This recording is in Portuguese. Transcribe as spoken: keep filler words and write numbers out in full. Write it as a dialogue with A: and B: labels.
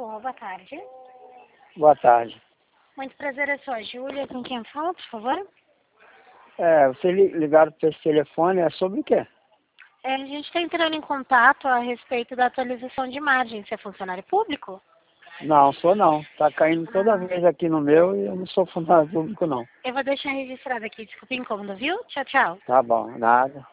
A: Alô, boa tarde.
B: Boa tarde.
A: Muito prazer, eu sou a Júlia. Com quem eu falo, por favor?
B: É, vocês li- ligaram para esse telefone, é sobre o quê?
A: É, a gente está entrando em contato a respeito da atualização de margem. Você é funcionário público?
B: Não, sou não. Tá caindo toda vez aqui no meu e eu não sou funcionário público não.
A: Eu vou deixar registrado aqui. Desculpa o incômodo, viu? Tchau, tchau.
B: Tá bom, nada.